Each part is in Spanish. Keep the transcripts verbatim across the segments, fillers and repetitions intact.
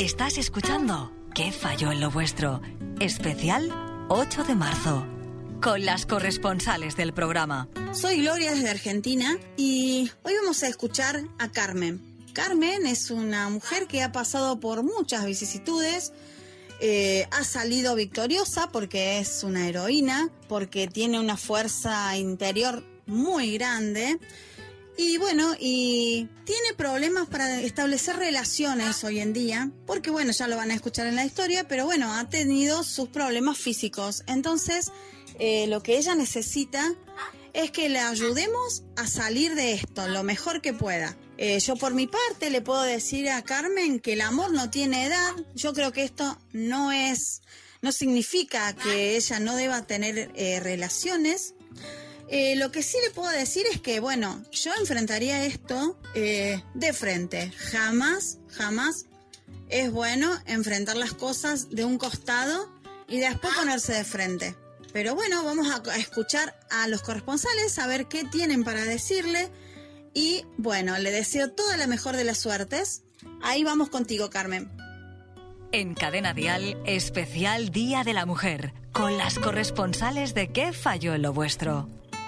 Estás escuchando ¿Qué falló en lo vuestro? Especial ocho de marzo. Con las corresponsales del programa. Soy Gloria desde Argentina y hoy vamos a escuchar a Carmen. Carmen es una mujer que ha pasado por muchas vicisitudes, eh, ha salido victoriosa porque es una heroína, porque tiene una fuerza interior muy grande y bueno, y tiene problemas para establecer relaciones hoy en día, porque bueno, ya lo van a escuchar en la historia, pero bueno, ha tenido sus problemas físicos. Entonces, eh, lo que ella necesita es que le ayudemos a salir de esto lo mejor que pueda. Eh, yo por mi parte le puedo decir a Carmen que el amor no tiene edad. Yo creo que esto no es, no significa que ella no deba tener eh, relaciones. Eh, lo que sí le puedo decir es que, bueno, yo enfrentaría esto eh, de frente. Jamás, jamás es bueno enfrentar las cosas de un costado y después ponerse de frente. Pero bueno, vamos a, a escuchar a los corresponsales, a ver qué tienen para decirle. Y bueno, le deseo toda la mejor de las suertes. Ahí vamos contigo, Carmen. En Cadena Dial, especial Día de la Mujer, con las corresponsales de ¿Qué falló en lo vuestro?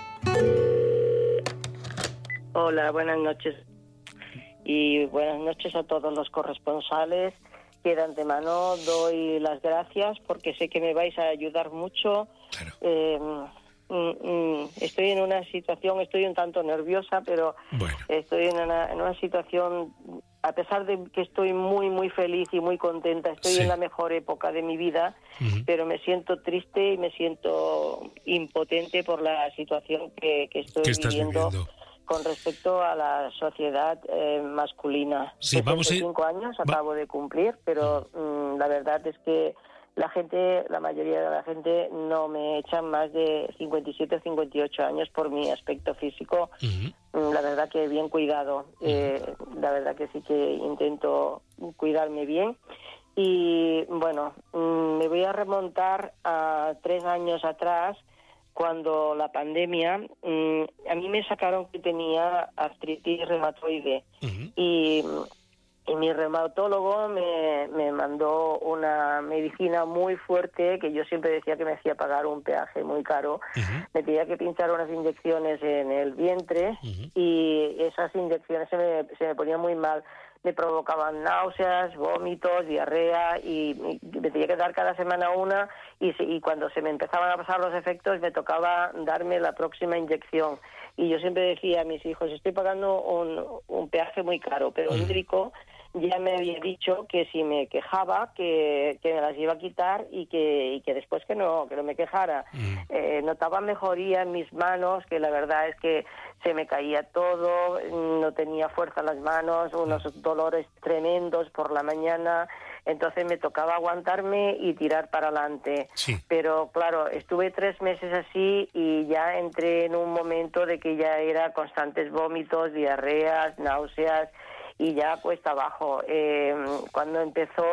Hola, buenas noches. Y buenas noches a todos los corresponsales, que de antemano doy las gracias porque sé que me vais a ayudar mucho. Claro. Eh, mm, mm, estoy en una situación, estoy un tanto nerviosa, pero bueno. estoy en una, en una situación, a pesar de que estoy muy, muy feliz y muy contenta, estoy sí. en la mejor época de mi vida, uh-huh. pero me siento triste y me siento impotente por la situación que, que estoy viviendo. viviendo? Con respecto a la sociedad eh, masculina. Sí, vamos a ir... cinco años acabo Va... de cumplir, pero mmm, la verdad es que la gente, la mayoría de la gente no me echan más de cincuenta y siete o cincuenta y ocho años por mi aspecto físico. Uh-huh. La verdad que bien cuidado. Uh-huh. Eh, la verdad que sí que intento cuidarme bien. Y bueno, mmm, me voy a remontar a tres años atrás, cuando la pandemia, mmm, a mí me sacaron que tenía artritis reumatoide. Uh-huh. y, y mi reumatólogo me, me mandó una medicina muy fuerte que yo siempre decía que me hacía pagar un peaje muy caro. Uh-huh. Me tenía que pinchar unas inyecciones en el vientre. Uh-huh. Y esas inyecciones se me, se me ponían muy mal. Me provocaban náuseas, vómitos, diarrea y, y me tenía que dar cada semana una y, y cuando se me empezaban a pasar los efectos me tocaba darme la próxima inyección. Y yo siempre decía a mis hijos, estoy pagando un, un peaje muy caro, pero el médico ya me había dicho que si me quejaba que, que me las iba a quitar y que, y que después que no, que no me quejara. Mm. Eh, notaba mejoría en mis manos, que la verdad es que se me caía todo, no tenía fuerza en las manos, unos dolores tremendos por la mañana, entonces me tocaba aguantarme y tirar para adelante. Sí. Pero claro, estuve tres meses así y ya entré en un momento de que ya era constantes vómitos, diarreas, náuseas, y ya cuesta abajo. Eh, cuando empezó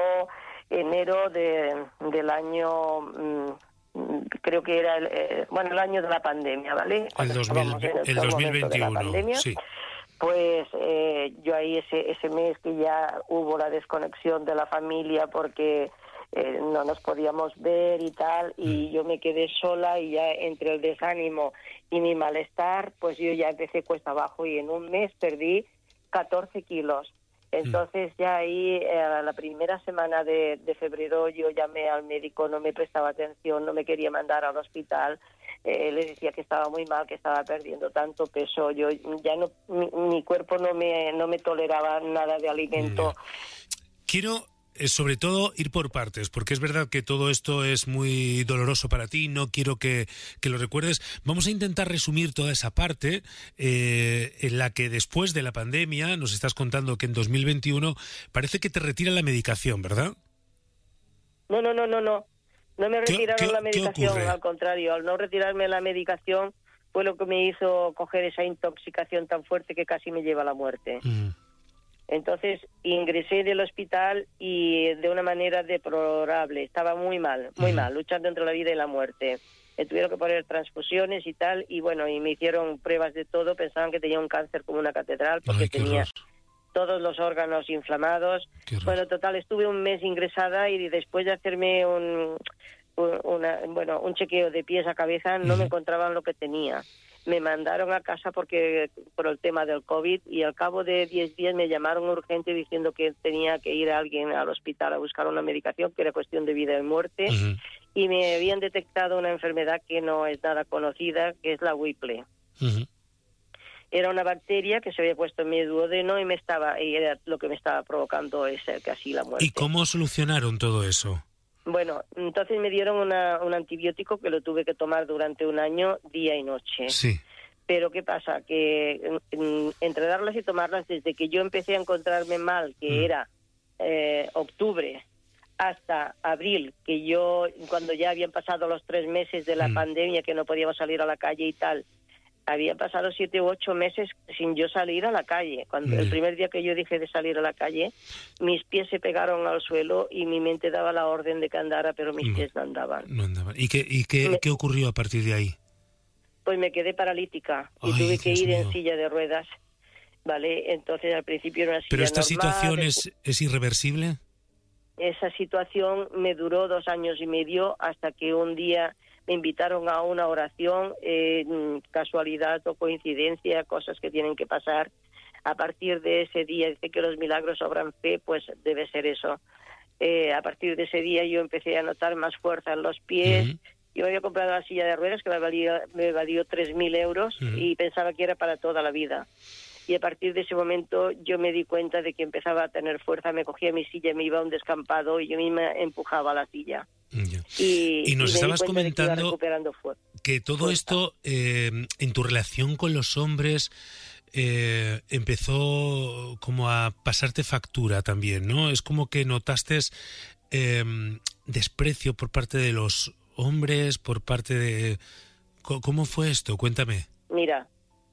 enero de, del año, mmm, creo que era el, eh, bueno, el año de la pandemia, ¿vale? El, dos mil, el, el dos mil veintiuno, pandemia, sí. Pues eh, yo ahí ese, ese mes que ya hubo la desconexión de la familia porque eh, no nos podíamos ver y tal, y mm. yo me quedé sola y ya entre el desánimo y mi malestar, pues yo ya empecé cuesta abajo y en un mes perdí catorce kilos. Entonces ya ahí, eh, la primera semana de, de febrero, yo llamé al médico, no me prestaba atención, no me quería mandar al hospital, eh, le decía que estaba muy mal, que estaba perdiendo tanto peso, yo ya no, mi, mi cuerpo no me, no me toleraba nada de alimento. Quiero... sobre todo ir por partes, porque es verdad que todo esto es muy doloroso para ti, no quiero que, que lo recuerdes. Vamos a intentar resumir toda esa parte eh, en la que después de la pandemia nos estás contando que en dos mil veintiuno parece que te retiran la medicación, ¿verdad? No, no, no, no, no. No me retiraron ¿Qué, qué, la medicación, al contrario, al no retirarme la medicación fue lo que me hizo coger esa intoxicación tan fuerte que casi me lleva a la muerte. Mm. Entonces ingresé del hospital y de una manera deplorable, estaba muy mal, muy uh-huh. mal, luchando entre la vida y la muerte. Me tuvieron que poner transfusiones y tal, y bueno, y me hicieron pruebas de todo, pensaban que tenía un cáncer como una catedral, porque Ay, tenía, todos los órganos inflamados. Bueno, total, estuve un mes ingresada y después de hacerme un, una, bueno, un chequeo de pies a cabeza no uh-huh. me encontraban lo que tenía. Me mandaron a casa porque por el tema del COVID y al cabo de diez días me llamaron urgente diciendo que tenía que ir a alguien al hospital a buscar una medicación que era cuestión de vida y muerte uh-huh. y me habían detectado una enfermedad que no es nada conocida, que es la Whipple. Uh-huh. Era una bacteria que se había puesto en mi duodeno y me estaba y era lo que me estaba provocando ese, casi la muerte. ¿Y cómo solucionaron todo eso? Bueno, entonces me dieron una, un antibiótico que lo tuve que tomar durante un año, día y noche. Sí. Pero ¿qué pasa? Que en, entre darlas y tomarlas, desde que yo empecé a encontrarme mal, que mm. era eh, octubre, hasta abril, que yo, cuando ya habían pasado los tres meses de la mm. pandemia, que no podíamos salir a la calle y tal, había pasado siete u ocho meses sin yo salir a la calle. Cuando el primer día que yo dije de salir a la calle, mis pies se pegaron al suelo y mi mente daba la orden de que andara, pero mis no, pies no andaban. No andaban. ¿Y qué, y qué, me, qué ocurrió a partir de ahí? Pues me quedé paralítica y Ay, tuve que Dios ir mío. en silla de ruedas. Vale, entonces al principio era una silla ¿Pero esta normal, situación después... es, es irreversible? Esa situación me duró dos años y medio hasta que un día me invitaron a una oración, eh, casualidad o coincidencia, cosas que tienen que pasar. A partir de ese día, dice que los milagros obran fe, pues debe ser eso. Eh, a partir de ese día yo empecé a notar más fuerza en los pies. Uh-huh. Yo había comprado la silla de ruedas que me valió, me valió tres mil euros uh-huh. y pensaba que era para toda la vida. Y a partir de ese momento yo me di cuenta de que empezaba a tener fuerza, me cogía mi silla, me iba a un descampado y yo misma empujaba la silla. Yeah. Y, y nos y estabas comentando que, que todo fuerza. esto eh, en tu relación con los hombres eh, empezó como a pasarte factura también, ¿no? Es como que notaste eh, desprecio por parte de los hombres, por parte de... ¿Cómo fue esto? Cuéntame. Mira,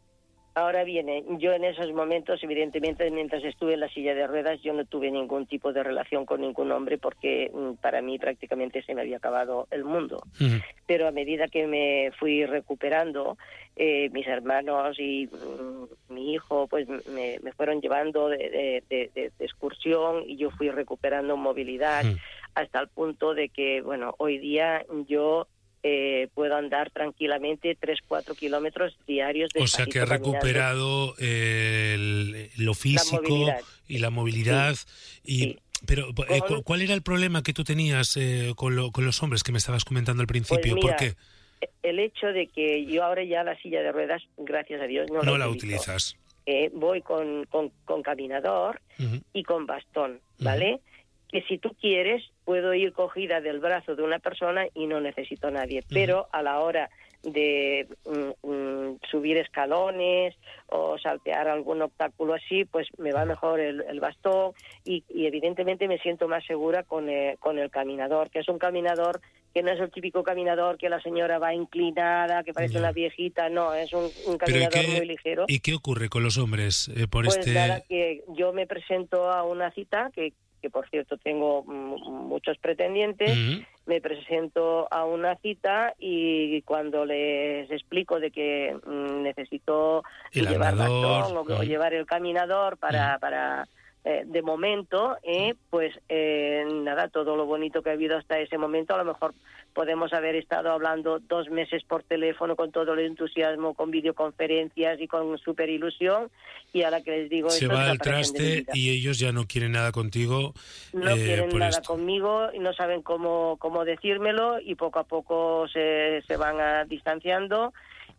ahora viene, yo en esos momentos, evidentemente, mientras estuve en la silla de ruedas, yo no tuve ningún tipo de relación con ningún hombre porque para mí prácticamente se me había acabado el mundo. Uh-huh. Pero a medida que me fui recuperando, eh, mis hermanos y mm, mi hijo pues me, me fueron llevando de, de, de, de, de excursión y yo fui recuperando movilidad uh-huh. hasta el punto de que, bueno, hoy día yo... Eh, puedo andar tranquilamente tres, cuatro kilómetros diarios. O sea que ha recuperado eh, el, lo físico la y la movilidad. Sí, y sí. Pero, eh, ¿cuál era el problema que tú tenías eh, con, lo, con los hombres que me estabas comentando al principio? Pues mira, ¿por qué? El hecho de que yo ahora ya la silla de ruedas, gracias a Dios, no, no la, la utilizas. Eh, voy con, con, con caminador uh-huh. y con bastón, ¿vale? Uh-huh. Que si tú quieres, puedo ir cogida del brazo de una persona y no necesito a nadie. Uh-huh. Pero a la hora de mm, mm, subir escalones o saltear algún obstáculo así, pues me va mejor el, el bastón y, y evidentemente me siento más segura con el, con el caminador, que es un caminador que no es el típico caminador que la señora va inclinada, que parece yeah. una viejita, no, es un, un caminador qué, muy ligero. ¿Y qué ocurre con los hombres eh, por pues este...? Nada, que yo me presento a una cita que que por cierto tengo muchos pretendientes, uh-huh. me presento a una cita y cuando les explico de que mm, necesito el llevar andador, bastón o, uh-huh. o llevar el caminador para... Uh-huh. para eh, de momento, eh, pues eh, nada, todo lo bonito que ha habido hasta ese momento, a lo mejor podemos haber estado hablando dos meses por teléfono con todo el entusiasmo, con videoconferencias y con súper ilusión, y ahora que les digo... Se esto, va al traste y ellos ya no quieren nada contigo. No eh, quieren por nada esto. conmigo y no saben cómo, cómo decírmelo y poco a poco se, se van a, distanciando.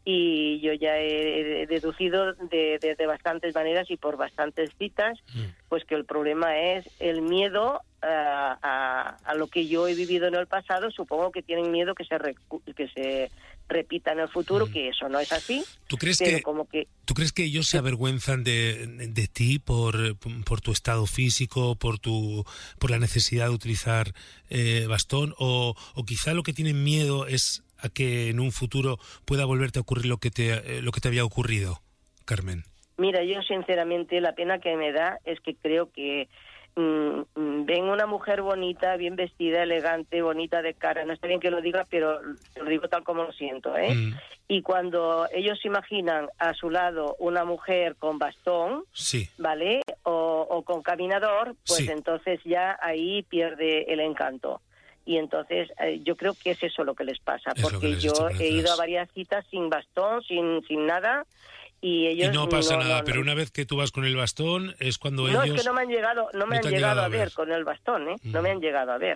Y yo ya he, he deducido de, de, de bastantes maneras y por bastantes citas, mm. pues que el problema es el miedo a, a, a lo que yo he vivido en el pasado. Supongo que tienen miedo que se recu- que se repita en el futuro, mm. que eso no es así. ¿Tú crees pero que como que tú crees que ellos se avergüenzan de, de ti por, por tu estado físico, por tu por la necesidad de utilizar eh, bastón, o, o quizá lo que tienen miedo es a que en un futuro pueda volverte a ocurrir lo que te eh, lo que te había ocurrido, Carmen? Mira, yo sinceramente la pena que me da es que creo que mmm, ven una mujer bonita, bien vestida, elegante, bonita de cara, no está bien que lo diga, pero lo digo tal como lo siento, ¿eh? Mm. Y cuando ellos imaginan a su lado una mujer con bastón, sí. ¿vale? O o con caminador, pues sí. entonces ya ahí pierde el encanto. Y entonces eh, yo creo que es eso lo que les pasa, es porque yo he ido a varias citas sin bastón, sin sin nada, y ellos y no pasa no, nada, no, pero no. una vez que tú vas con el bastón es cuando no, ellos... No, es que no me han llegado, no me no han llegado, llegado a a ver, ver con el bastón, ¿eh? Mm. No me han llegado a ver.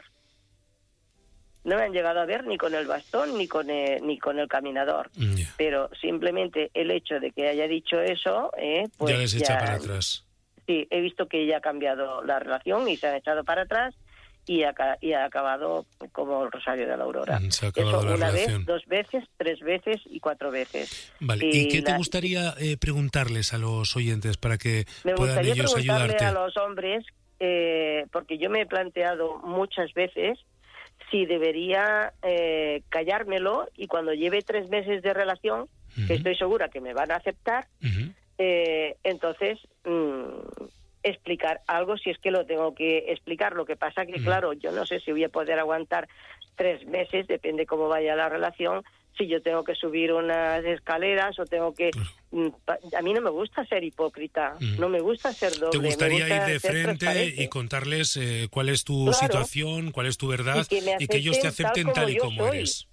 No me han llegado a ver ni con el bastón ni con el, ni con el caminador. Yeah. Pero simplemente el hecho de que haya dicho eso, eh, pues ya les echa para atrás. Sí, he visto que ya ha cambiado la relación y se han echado para atrás y ha, y ha acabado como el Rosario de la Aurora. Se ha acabado eso la una relación. vez, dos veces, tres veces y cuatro veces. Vale, ¿y, ¿y qué la... te gustaría eh, preguntarles a los oyentes para que me puedan gustaría ellos preguntarle ayudarte? a los hombres, eh, porque yo me he planteado muchas veces si debería eh, callármelo y cuando lleve tres meses de relación, uh-huh. que estoy segura que me van a aceptar, uh-huh. eh, entonces mmm, explicar algo si es que lo tengo que explicar. Lo que pasa que, uh-huh. claro, yo no sé si voy a poder aguantar tres meses, depende cómo vaya la relación, si yo tengo que subir unas escaleras o tengo que... Claro. A mí no me gusta ser hipócrita, mm. no me gusta ser doble. ¿Te gustaría me gusta ir de frente y contarles eh, cuál es tu claro. situación, cuál es tu verdad y que, y que ellos te acepten tal, tal y como soy. eres?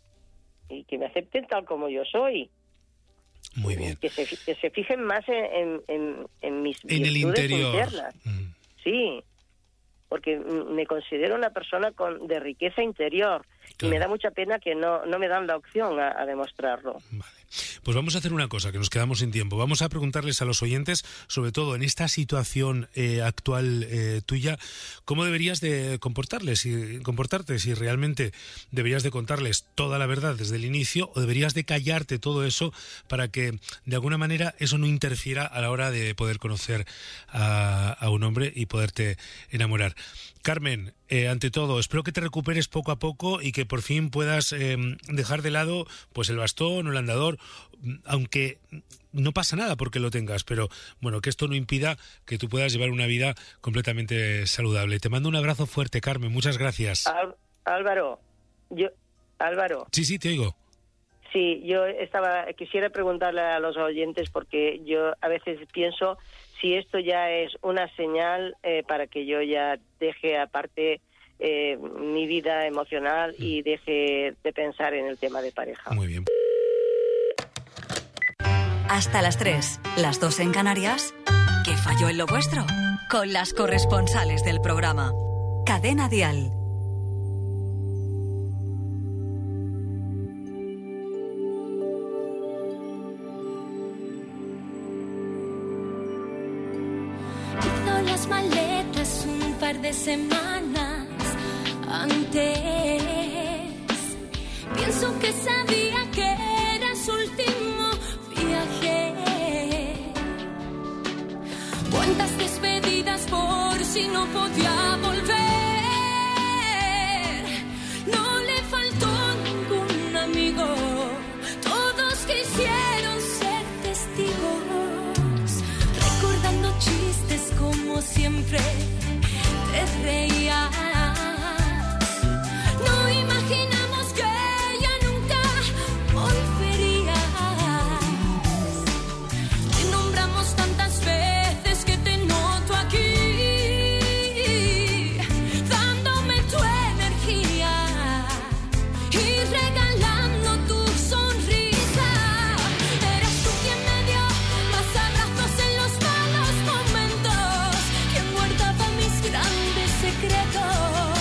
Y que me acepten tal como yo soy. Muy bien. Que se, que se fijen más en, en, en mis en el interior. internas. Mm. Sí, porque me considero una persona con de riqueza interior. Claro. Y me da mucha pena que no, no me dan la opción a, a demostrarlo. Vale. Pues vamos a hacer una cosa, que nos quedamos sin tiempo. Vamos a preguntarles a los oyentes, sobre todo en esta situación eh, actual eh, tuya, cómo deberías de comportarles y comportarte, si realmente deberías de contarles toda la verdad desde el inicio o deberías de callarte todo eso para que de alguna manera eso no interfiera a la hora de poder conocer a, a un hombre y poderte enamorar. Carmen, eh, ante todo, espero que te recuperes poco a poco y que por fin puedas eh, dejar de lado pues el bastón o el andador, aunque no pasa nada porque lo tengas, pero bueno, que esto no impida que tú puedas llevar una vida completamente saludable. Te mando un abrazo fuerte, Carmen, muchas gracias. Al, Álvaro, yo, Álvaro. Sí, sí, te oigo. Sí, yo estaba, quisiera preguntarle a los oyentes porque yo a veces pienso si esto ya es una señal eh, para que yo ya deje aparte eh, mi vida emocional y deje de pensar en el tema de pareja. Muy bien. Hasta las tres, las dos en Canarias. ¿Qué falló en lo vuestro? Con las corresponsales del programa. Cadena Dial. Maletas un par de semanas antes. Pienso que sabía que era su último viaje. Cuántas despedidas por si no podía volver. No le faltó ningún amigo. Todos quisieron ser testigos. Recordando chistes como siempre te reías. No imaginamos que ella nunca volvería. Te nombramos tantas veces que te noto aquí, dándome tu energía y regalando tu sonrisa. Eras tú quien me dio más abrazos en los malos momentos, quien guardaba mis grandes secretos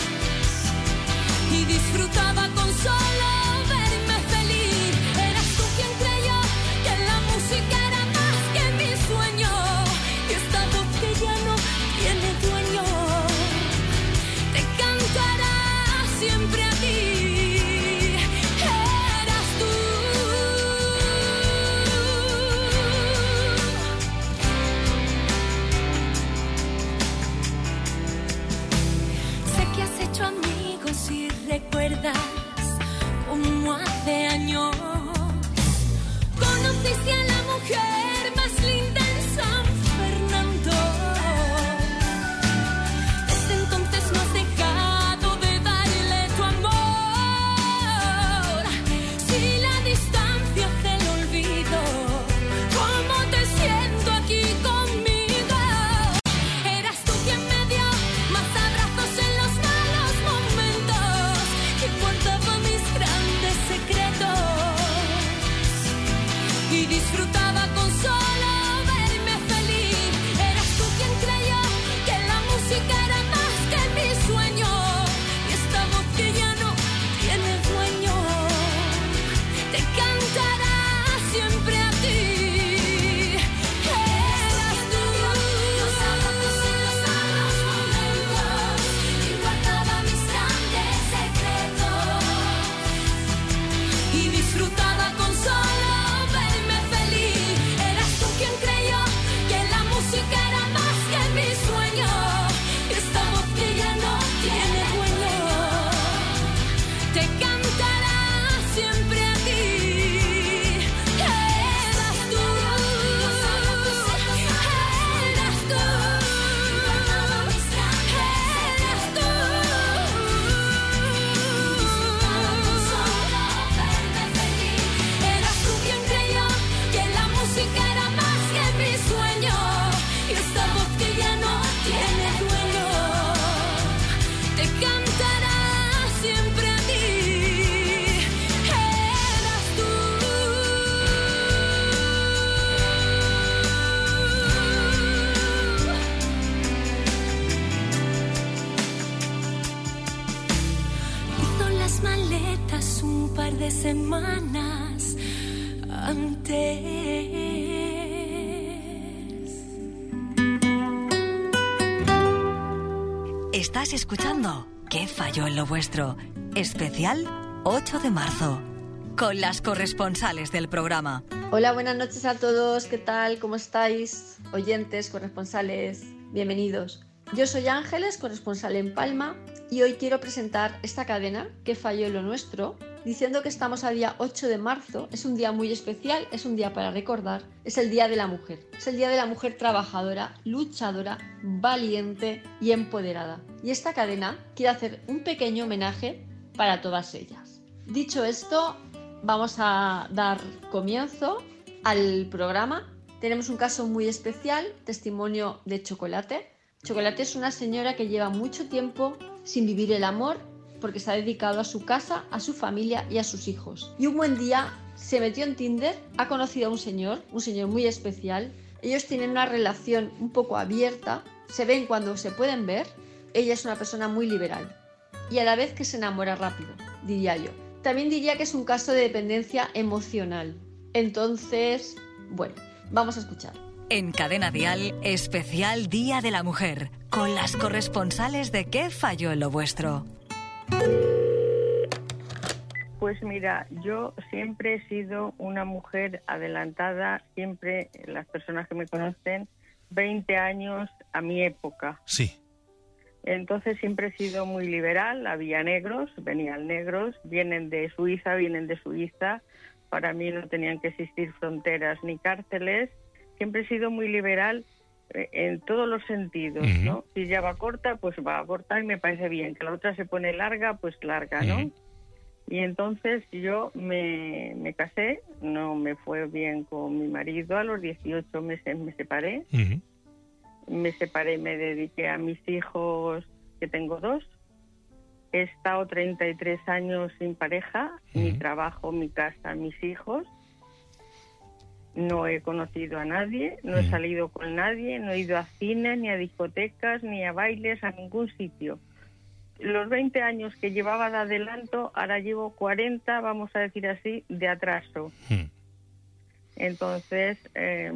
y disfrutaba con solo verme feliz. Eras tú quien creyó que la música era más que mi sueño, y esta voz que ya no tiene dueño te cantará siempre a ti. Eras tú. Sé que has hecho amigos y recuerdas como hace años conociste a la mujer más linda en San Fernando. Desde entonces no has dejado de darle tu amor. Si la distancia hace el olvido, ¿cómo te siento aquí conmigo? Eras de semanas antes. Estás escuchando ¿Qué falló en lo vuestro? Especial ocho de marzo, con las corresponsales del programa. Hola, buenas noches a todos. ¿Qué tal? ¿Cómo estáis? Oyentes, corresponsales, bienvenidos. Yo soy Ángeles, corresponsal en Palma, y hoy quiero presentar esta cadena, ¿Qué falló en lo nuestro?, diciendo que estamos a día ocho de marzo. Es un día muy especial, es un día para recordar, es el Día de la Mujer. Es el Día de la Mujer trabajadora, luchadora, valiente y empoderada. Y esta cadena quiere hacer un pequeño homenaje para todas ellas. Dicho esto, vamos a dar comienzo al programa. Tenemos un caso muy especial, testimonio de Chocolate. Chocolate es una señora que lleva mucho tiempo sin vivir el amor porque se ha dedicado a su casa, a su familia y a sus hijos. Y un buen día se metió en Tinder, ha conocido a un señor, un señor muy especial. Ellos tienen una relación un poco abierta, se ven cuando se pueden ver. Ella es una persona muy liberal y a la vez que se enamora rápido, diría yo. También diría que es un caso de dependencia emocional. Entonces, bueno, vamos a escuchar. En Cadena Dial, especial Día de la Mujer, con las corresponsales de ¿Qué falló en lo vuestro? Pues mira, yo siempre he sido una mujer adelantada, siempre las personas que me conocen, veinte años a mi época. Sí. Entonces siempre he sido muy liberal, había negros, venían negros, vienen de Suiza, vienen de Suiza, para mí no tenían que existir fronteras ni cárceles. Siempre he sido muy liberal en todos los sentidos, uh-huh. ¿no? Si ya va corta, pues va a cortar y me parece bien. Que la otra se pone larga, pues larga, ¿no? Uh-huh. Y entonces yo me, me casé, no me fue bien con mi marido, a los dieciocho meses me separé. Uh-huh. Me separé, me dediqué a mis hijos, que tengo dos. He estado treinta y tres años sin pareja, uh-huh. mi trabajo, mi casa, mis hijos. No he conocido a nadie, no he salido con nadie, no he ido a cine, ni a discotecas, ni a bailes, a ningún sitio. Los veinte años que llevaba de adelanto, ahora llevo cuarenta, vamos a decir así, de atraso. Mm. Entonces, eh,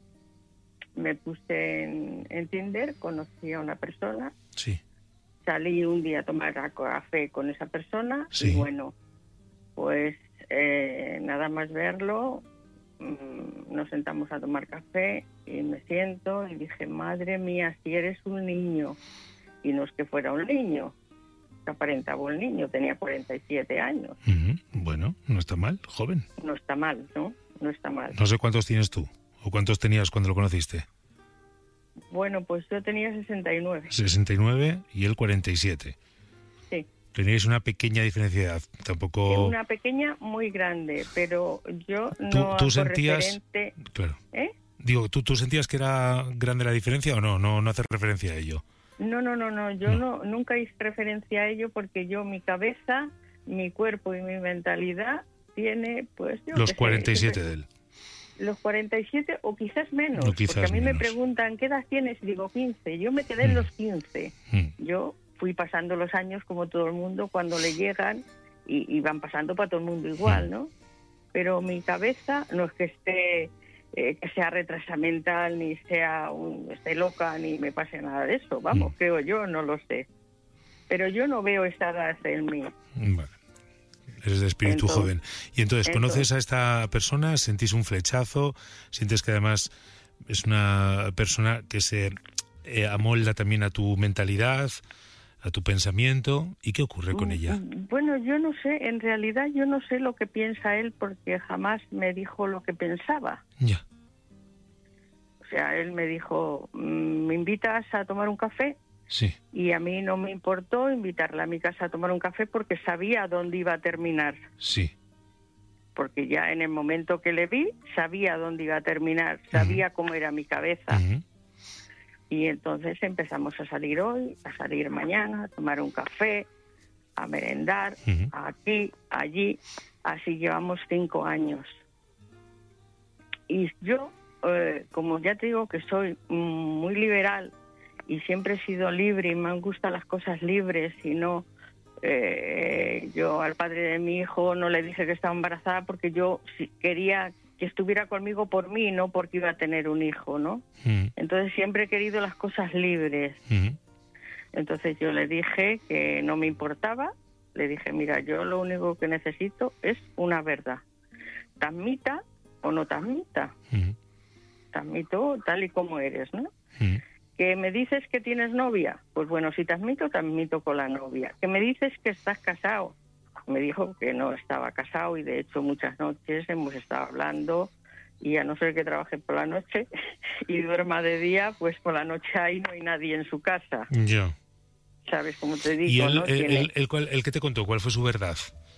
me puse en, en Tinder, conocí a una persona, sí. Salí un día a tomar café con esa persona, sí. Y bueno, pues eh, nada más verlo, nos sentamos a tomar café y me siento y dije, madre mía, si eres un niño. Y no es que fuera un niño, que aparentaba un niño, tenía cuarenta y siete años. Uh-huh. Bueno, no está mal, joven. No está mal, ¿no? No está mal. No sé cuántos tienes tú, o cuántos tenías cuando lo conociste. Bueno, pues yo tenía sesenta y nueve. sesenta y nueve y él cuarenta y siete. Sí. Teníais una pequeña diferencia de edad, tampoco... Una pequeña muy grande, pero yo no ¿Tú, tú sentías... referente... Claro. ¿Eh? Digo, ¿tú, ¿tú sentías que era grande la diferencia o no? No, no haces referencia a ello. No, no, no, no. Yo no. no nunca hice referencia a ello porque yo, mi cabeza, mi cuerpo y mi mentalidad tiene, pues... Yo Los que cuarenta y siete sé, de él. Los cuarenta y siete o quizás menos. O quizás porque a mí menos. me preguntan, ¿qué edad tienes? Y digo, quince. Yo me quedé mm. en los quince. Mm. Yo... fui pasando los años como todo el mundo cuando le llegan y, y van pasando para todo el mundo igual, ¿no? Pero mi cabeza no es que esté eh, que sea retrasa mental ni sea un, esté loca ni me pase nada de eso, vamos, mm. creo yo, no lo sé. Pero yo no veo esa edad en mí. Vale. Eres de espíritu entonces, joven. Y entonces, ¿conoces entonces, a esta persona? ¿Sentís un flechazo? ¿Sientes que además es una persona que se eh, amolda también a tu mentalidad, a tu pensamiento? ¿Y qué ocurre con ella? Bueno, yo no sé, en realidad yo no sé lo que piensa él porque jamás me dijo lo que pensaba. Ya. O sea, él me dijo, ¿me invitas a tomar un café? Sí. Y a mí no me importó invitarla a mi casa a tomar un café porque sabía dónde iba a terminar. Sí. Porque ya en el momento que le vi, sabía dónde iba a terminar, sabía uh-huh. cómo era mi cabeza. Uh-huh. Y entonces empezamos a salir hoy, a salir mañana, a tomar un café, a merendar, uh-huh. aquí, allí. Así llevamos cinco años. Y yo, eh, como ya te digo que soy muy liberal y siempre he sido libre y me gustan las cosas libres y no eh, yo al padre de mi hijo no le dije que estaba embarazada porque yo quería que estuviera conmigo por mí, no porque iba a tener un hijo, ¿no? Mm. Entonces siempre he querido las cosas libres. Mm. Entonces yo le dije que no me importaba, le dije, mira, yo lo único que necesito es una verdad. ¿Te admita o no te admita? Mm. Te admito tal y como eres, ¿no? Mm. ¿Que me dices que tienes novia? Pues bueno, si te admito, te admito con la novia. ¿Que me dices que estás casado? Me dijo que no estaba casado y de hecho muchas noches hemos estado hablando y a no ser que trabaje por la noche y duerma de día, pues por la noche ahí no hay nadie en su casa. Ya. ¿Sabes cómo te digo? ¿Y él, ¿no? el, Tiene... el, el, el, el que te contó? ¿Cuál fue su verdad?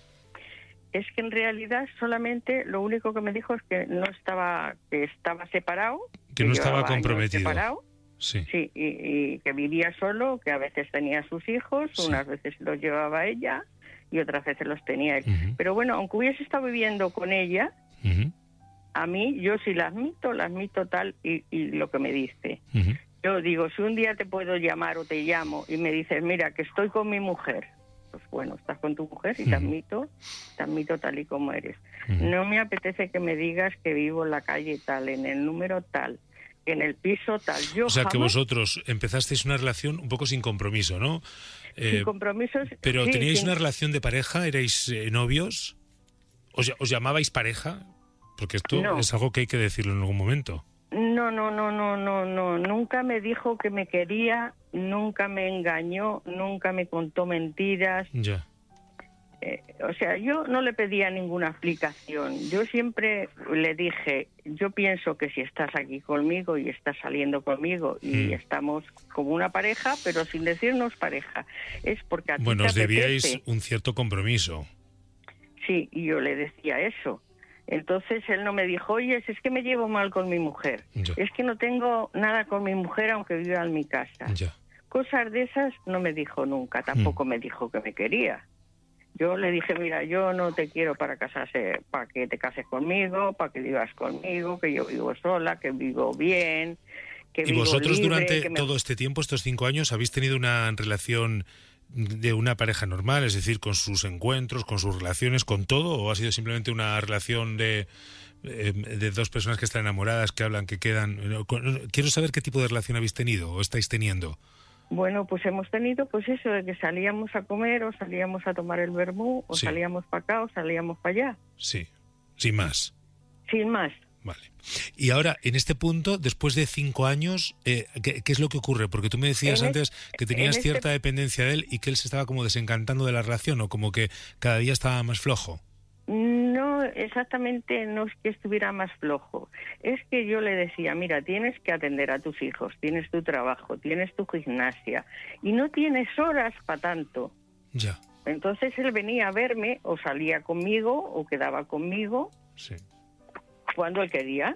Es que en realidad solamente lo único que me dijo es que no estaba, que estaba separado. Que, que no estaba comprometido. Separado, sí. Sí, y, y que vivía solo, que a veces tenía sus hijos, sí. Unas veces los llevaba ella y otras veces los tenía él. Uh-huh. Pero bueno, aunque hubiese estado viviendo con ella, uh-huh. a mí, yo sí la admito, la admito tal y, y lo que me dice. Uh-huh. Yo digo, si un día te puedo llamar o te llamo y me dices, mira, que estoy con mi mujer, pues bueno, estás con tu mujer y uh-huh. te admito, te admito tal y como eres. Uh-huh. No me apetece que me digas que vivo en la calle tal, en el número tal, en el piso tal. Yo o sea, jamás... que vosotros empezasteis una relación un poco sin compromiso, ¿no? Eh, sin compromisos. Pero sí, ¿teníais sin... una relación de pareja? ¿Erais eh, novios? ¿Os, ¿Os llamabais pareja? Porque esto no. es algo que hay que decirlo en algún momento. No, no, no, no, no, no. Nunca me dijo que me quería, nunca me engañó, nunca me contó mentiras. Ya. Eh, o sea, yo no le pedía ninguna explicación. Yo siempre le dije, yo pienso que si estás aquí conmigo y estás saliendo conmigo y mm. estamos como una pareja, pero sin decirnos pareja, es porque a ti bueno, te os debíais apetece. Un cierto compromiso. Sí, y yo le decía eso. Entonces él no me dijo, oye, es que me llevo mal con mi mujer. Ya. Es que no tengo nada con mi mujer aunque viva en mi casa. Ya. Cosas de esas no me dijo nunca, tampoco mm. me dijo que me quería. Yo le dije, mira, yo no te quiero para casarse, para que te cases conmigo, para que vivas conmigo, que yo vivo sola, que vivo bien, que ¿Y vivo vosotros libre, durante que me... todo este tiempo, estos cinco años, habéis tenido una relación de una pareja normal, es decir, con sus encuentros, con sus relaciones, con todo, o ha sido simplemente una relación de, de dos personas que están enamoradas, que hablan, que quedan? Quiero saber qué tipo de relación habéis tenido o estáis teniendo. Bueno, pues hemos tenido pues eso de que salíamos a comer o salíamos a tomar el vermú o sí. salíamos para acá o salíamos para allá. Sí, sin más. Sin más. Vale. Y ahora, en este punto, después de cinco años, eh, ¿qué, ¿qué es lo que ocurre? Porque tú me decías en antes es, que tenías cierta este... dependencia de él y que él se estaba como desencantando de la relación o como que cada día estaba más flojo. No, exactamente no es que estuviera más flojo. Es que yo le decía, mira, tienes que atender a tus hijos, tienes tu trabajo, tienes tu gimnasia y no tienes horas para tanto. Ya. Entonces él venía a verme o salía conmigo o quedaba conmigo. Sí. Cuando él quería.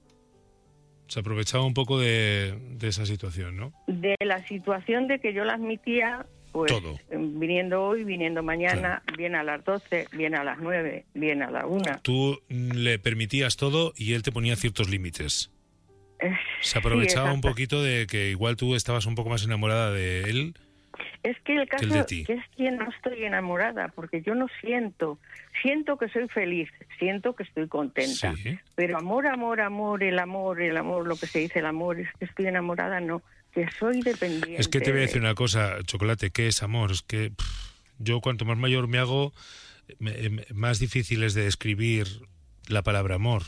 Se aprovechaba un poco de, de esa situación, ¿no? De la situación de que yo la admitía, pues todo. Viniendo hoy, viniendo mañana, claro. Viene a las doce, viene a las nueve, viene a la una. Tú le permitías todo y él te ponía ciertos límites. Se aprovechaba sí, un poquito de que igual tú estabas un poco más enamorada de él. Es que el caso que el de ti. Que es que no estoy enamorada, porque yo no siento, siento que soy feliz, siento que estoy contenta, sí. Pero amor, amor, amor, el amor, el amor, lo que se dice el amor, es que estoy enamorada, no, que soy dependiente. Es que te voy a decir una cosa, Chocolate, ¿qué es amor? Es que pff, yo cuanto más mayor me hago, me, me, más difícil es de describir la palabra amor.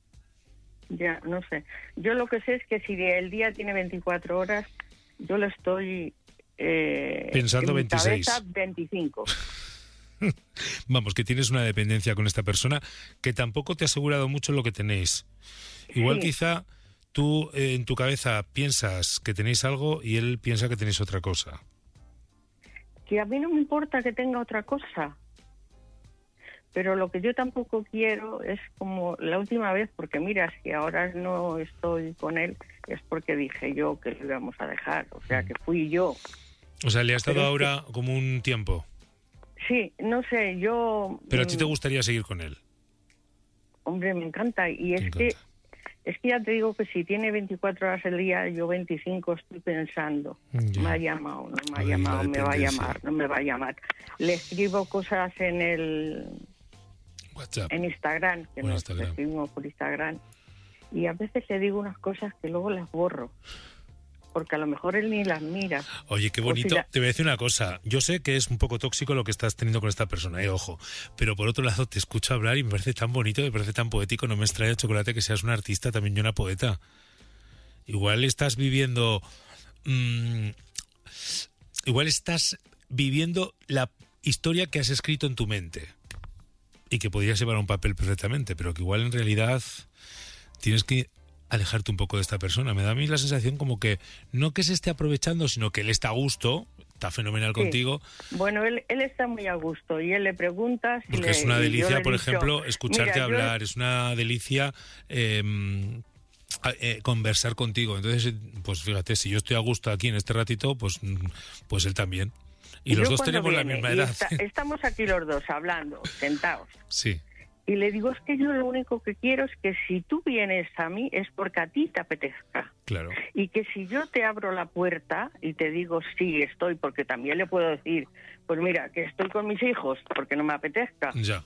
Ya, no sé. Yo lo que sé es que si el día tiene veinticuatro horas, yo lo estoy... Eh, pensando en mi veintiséis. Cabeza, veinticinco. Vamos, que tienes una dependencia con esta persona que tampoco te ha asegurado mucho lo que tenéis. Igual sí. Quizá tú eh, en tu cabeza piensas que tenéis algo y él piensa que tenéis otra cosa. Que a mí no me importa que tenga otra cosa. Pero lo que yo tampoco quiero es como la última vez, porque mira, si ahora no estoy con él, es porque dije yo que lo íbamos a dejar, o sea, que fui yo. O sea, le has dado Pero ahora es que, como un tiempo. Sí, no sé, yo... Pero a ti te gustaría seguir con él. Hombre, me encanta. Y es encanta. que Es que ya te digo que si tiene veinticuatro horas al día, yo veinticinco estoy pensando, Ya. me ha llamado, no me ha Ay, la llamado, me va a dependencia. llamar, no me va a llamar. Le escribo cosas en el WhatsApp. en Instagram, que Por nos Instagram. escribimos por Instagram, y a veces le digo unas cosas que luego las borro, porque a lo mejor él ni las mira. Oye, qué O si bonito. la- Te voy a decir una cosa. Yo sé que es un poco tóxico lo que estás teniendo con esta persona, eh, ojo. Pero por otro lado, te escucho hablar y me parece tan bonito, me parece tan poético. No me extraña, Chocolate, que seas una artista, también yo una poeta. Igual estás viviendo... mmm, igual estás viviendo la historia que has escrito en tu mente. Y que podrías llevar a un papel perfectamente, pero que igual en realidad tienes que alejarte un poco de esta persona. Me da a mí la sensación como que no que se esté aprovechando, sino que él está a gusto, está fenomenal Sí. contigo, Bueno, él, él está muy a gusto y él le pregunta... si porque le- es una y yo delicia, le he por dicho, ejemplo, escucharte "Mira, yo- hablar, es una delicia eh, a- eh, conversar contigo. Entonces, pues fíjate, si yo estoy a gusto aquí en este ratito, pues, mm, pues él también. Y los yo dos cuando tenemos la viene misma y edad. está- estamos aquí los dos hablando, sentados. Sí, Y le digo, es que yo lo único que quiero es que si tú vienes a mí es porque a ti te apetezca. claro. Y que si yo te abro la puerta y te digo, sí, estoy, porque también le puedo decir, pues mira, que estoy con mis hijos porque no me apetezca. Ya.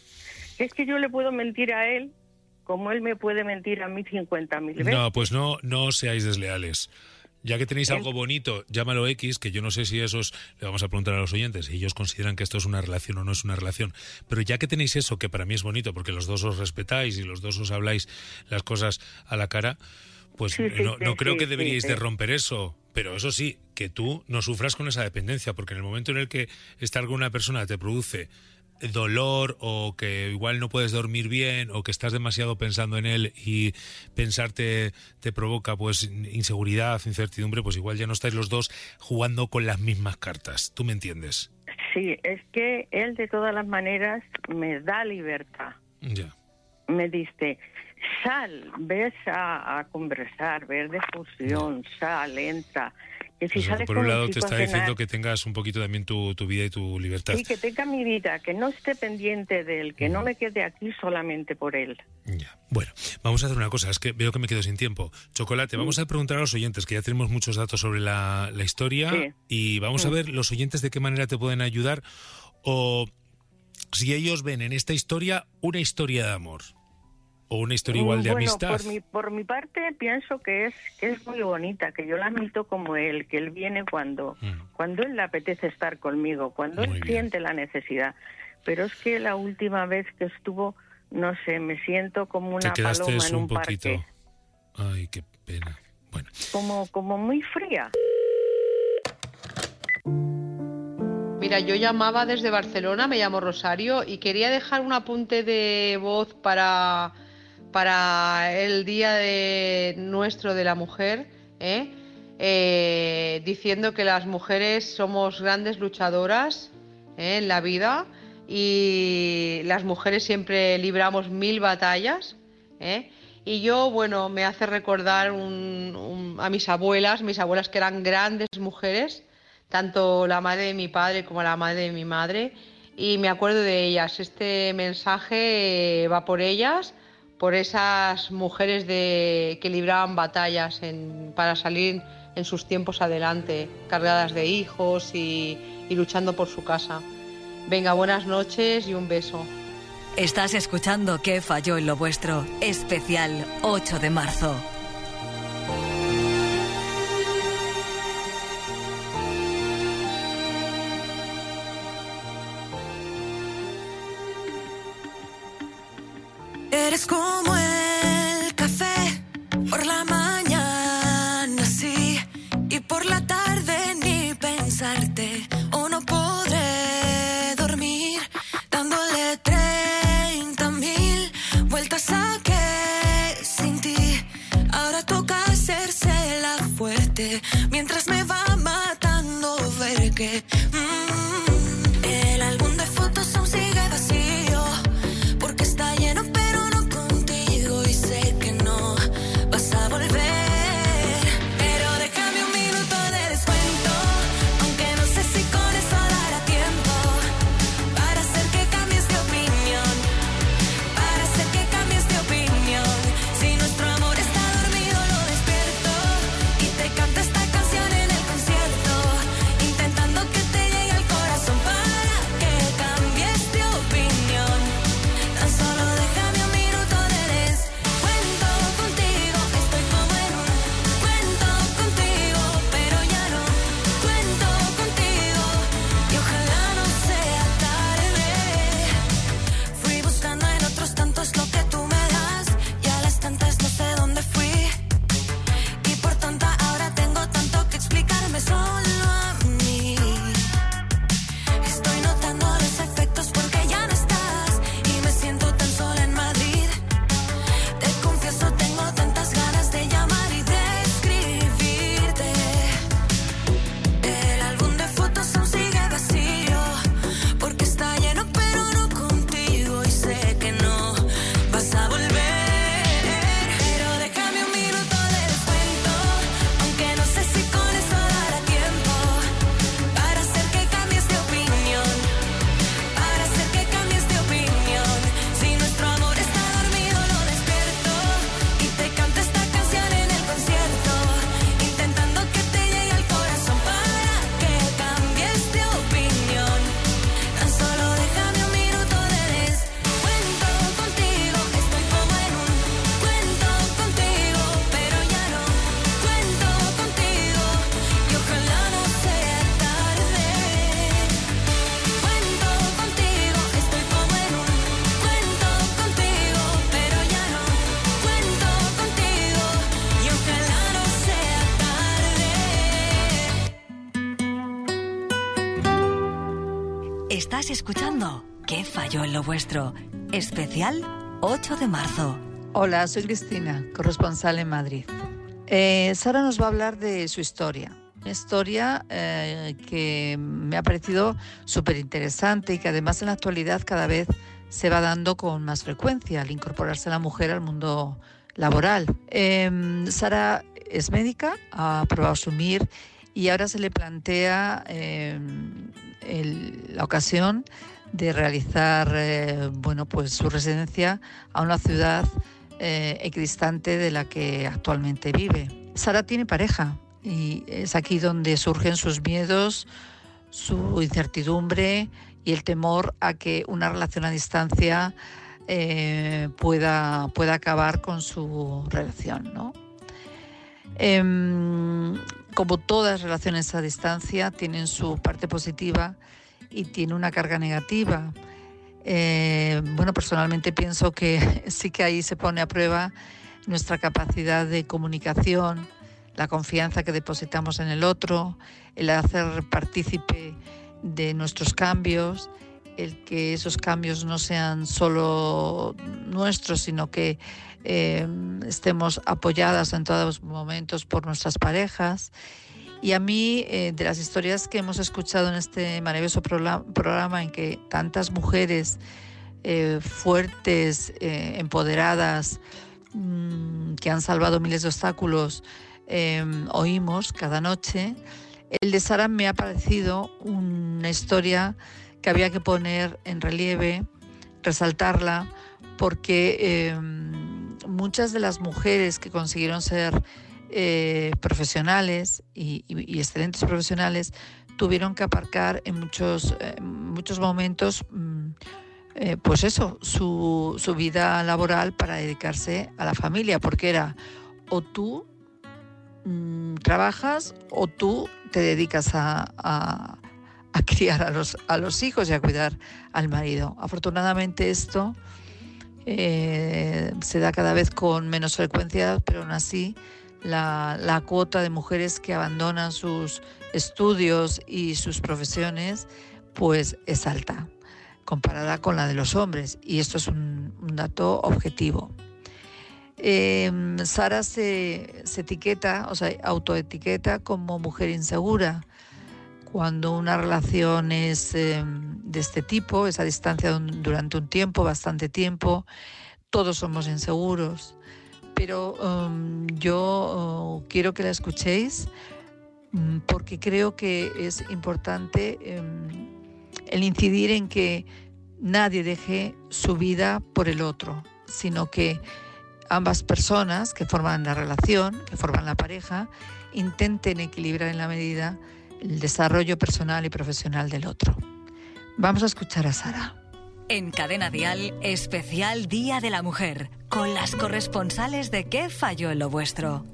Es que yo le puedo mentir a él como él me puede mentir a mí cincuenta mil veces. No, pues no, no seáis desleales. Ya que tenéis Él- algo bonito, llámalo X, que yo no sé si eso es, le vamos a preguntar a los oyentes, si ellos consideran que esto es una relación o no es una relación, pero ya que tenéis eso, que para mí es bonito, porque los dos os respetáis y los dos os habláis las cosas a la cara, pues Sí, sí, no, sí, no creo sí, que sí, deberíais sí. de romper eso, pero eso sí, que tú no sufras con esa dependencia, porque en el momento en el que estar con una persona te produce dolor o que igual no puedes dormir bien o que estás demasiado pensando en él y pensarte te provoca pues inseguridad, incertidumbre, pues igual ya no estáis los dos jugando con las mismas cartas. ¿Tú me entiendes? Sí, es que él de todas las maneras me da libertad. Ya. Me dice, sal, ves a, a conversar, ves de fusión, sal, entra. Que si O sea, que sales por con un los lado te chicos está a cenar, diciendo que tengas un poquito también tu, tu vida y tu libertad. sí, que tenga mi vida, que no esté pendiente de él, que no me quede aquí solamente por él. Ya. Bueno, vamos a hacer una cosa, es que veo que me quedo sin tiempo. Chocolate, vamos a preguntar a los oyentes, que ya tenemos muchos datos sobre la, la historia, Sí. y vamos a ver los oyentes de qué manera te pueden ayudar, o si ellos ven en esta historia una historia de amor, o una historia igual de bueno, amistad. Por mi, por mi parte pienso que es que es muy bonita, que yo la admito como él, que él viene cuando, Mm. cuando él le apetece estar conmigo, cuando Muy él bien. siente la necesidad. Pero es que la última vez que estuvo, no sé, me siento como Te una quedaste paloma en un un poquito. parque, Ay, qué pena. Bueno, como, como muy fría. Mira, yo llamaba desde Barcelona, me llamo Rosario y quería dejar un apunte de voz para, para el Día de nuestro de la Mujer, ¿eh? Eh, diciendo que las mujeres somos grandes luchadoras, ¿eh? En la vida, y las mujeres siempre libramos mil batallas, ¿eh? Y yo, bueno, me hace recordar un- un- a mis abuelas, mis abuelas que eran grandes mujeres, tanto la madre de mi padre como la madre de mi madre, y me acuerdo de ellas. Este mensaje va por ellas, por esas mujeres de, que libraban batallas en- para salir en sus tiempos adelante, cargadas de hijos y, y luchando por su casa. Venga, buenas noches y un beso. Estás escuchando ¿Qué falló en lo vuestro? Especial ocho de marzo. Eres como el café, por la mañana sí, y por la tarde ni pensarte, o no podré dormir, dándole treinta mil vueltas a que sin ti, ahora toca hacerse la fuerte, mientras me va matando ver que mm, el álbum de fotos aún sigue vacío, porque está lleno pero no contigo y sé que no vas a volver, pero déjame un minuto de descuento, aunque no sé si con eso dará tiempo, para hacer que cambies de opinión, para hacer que cambies de opinión, si nuestro amor Estás escuchando ¿Qué falló en lo vuestro? Especial ocho de marzo. Hola, soy Cristina, corresponsal en Madrid. Eh, Sara nos va a hablar de su historia. Una historia eh, que me ha parecido súper interesante y que además en la actualidad cada vez se va dando con más frecuencia al incorporarse la mujer al mundo laboral. Eh, Sara es médica, ha aprobado su M I R y ahora se le plantea eh, el, la ocasión de realizar eh, bueno, pues su residencia a una ciudad eh, equidistante de la que actualmente vive. Sara tiene pareja y es aquí donde surgen sus miedos, su incertidumbre y el temor a que una relación a distancia eh, pueda, pueda acabar con su relación, ¿no? Eh, como todas relaciones a distancia, tienen su parte positiva y tiene una carga negativa. Eh, bueno, personalmente pienso que sí que ahí se pone a prueba nuestra capacidad de comunicación, la confianza que depositamos en el otro, el hacer partícipe de nuestros cambios, el que esos cambios no sean solo nuestros, sino que eh, estemos apoyadas en todos los momentos por nuestras parejas. Y a mí, eh, de las historias que hemos escuchado en este maravilloso programa, programa en que tantas mujeres eh, fuertes, eh, empoderadas, mmm, que han salvado miles de obstáculos, eh, oímos cada noche, el de Sara me ha parecido una historia que había que poner en relieve, resaltarla, porque eh, muchas de las mujeres que consiguieron ser eh, profesionales y, y, y excelentes profesionales tuvieron que aparcar en muchos, eh, muchos momentos eh, pues eso, su, su vida laboral para dedicarse a la familia, porque era o tú mmm, trabajas o tú te dedicas a, a a criar a los, a los hijos y a cuidar al marido. Afortunadamente esto eh, se da cada vez con menos frecuencia, pero aún así la, la cuota de mujeres que abandonan sus estudios y sus profesiones pues es alta, comparada con la de los hombres, y esto es un, un dato objetivo. Eh, Sara se, se etiqueta, o sea, autoetiqueta como mujer insegura. Cuando una relación es eh, de este tipo, es a distancia durante un tiempo, bastante tiempo, todos somos inseguros. Pero um, yo uh, quiero que la escuchéis um, porque creo que es importante um, el incidir en que nadie deje su vida por el otro, sino que ambas personas que forman la relación, que forman la pareja, intenten equilibrar en la medida el desarrollo personal y profesional del otro. Vamos a escuchar a Sara. En Cadena Dial, especial Día de la Mujer, con las corresponsales de ¿Qué falló en lo vuestro?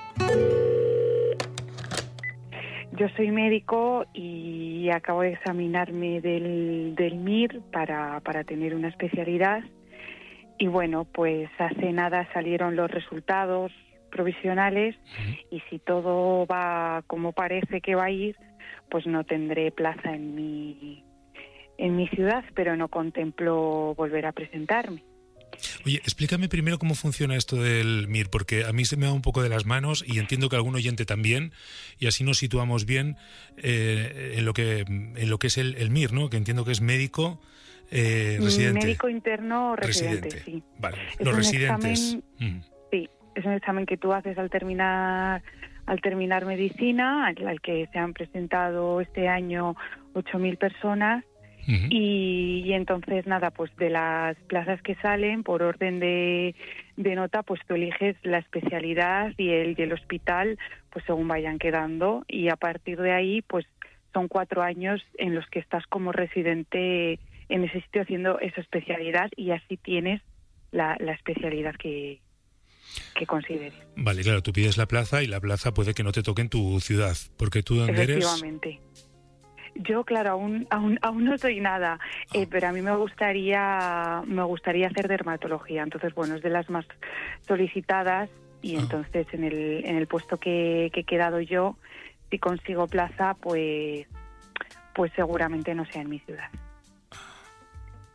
Yo soy médico y acabo de examinarme del, del M I R para, para tener una especialidad. Y bueno, pues hace nada salieron los resultados provisionales y si todo va como parece que va a ir, pues no tendré plaza en mi en mi ciudad, pero no contemplo volver a presentarme. Oye, explícame primero cómo funciona esto del M I R, porque a mí se me va un poco de las manos y entiendo que algún oyente también, y así nos situamos bien eh, en lo que en lo que es el, el M I R, ¿no? Que entiendo que es médico eh, residente. Médico interno residente, residente. sí. Vale, es los un residentes. Examen, mm. Sí, es un examen que tú haces al terminar al terminar medicina, al, al que se han presentado este año ocho mil personas. Uh-huh. Y, y entonces, nada, pues de las plazas que salen, por orden de, de nota, pues tú eliges la especialidad y el, y el hospital, pues según vayan quedando. Y a partir de ahí, pues son cuatro años en los que estás como residente en ese sitio haciendo esa especialidad y así tienes la, la especialidad que, que consideres. Vale, claro, tú pides la plaza y la plaza puede que no te toque en tu ciudad, porque tú dónde eres... Efectivamente. Yo, claro, aún aún aún no soy nada, eh, pero a mí me gustaría me gustaría hacer dermatología. Entonces, bueno, es de las más solicitadas y ah. entonces en el en el puesto que, que he quedado yo, si consigo plaza, pues pues seguramente no sea en mi ciudad.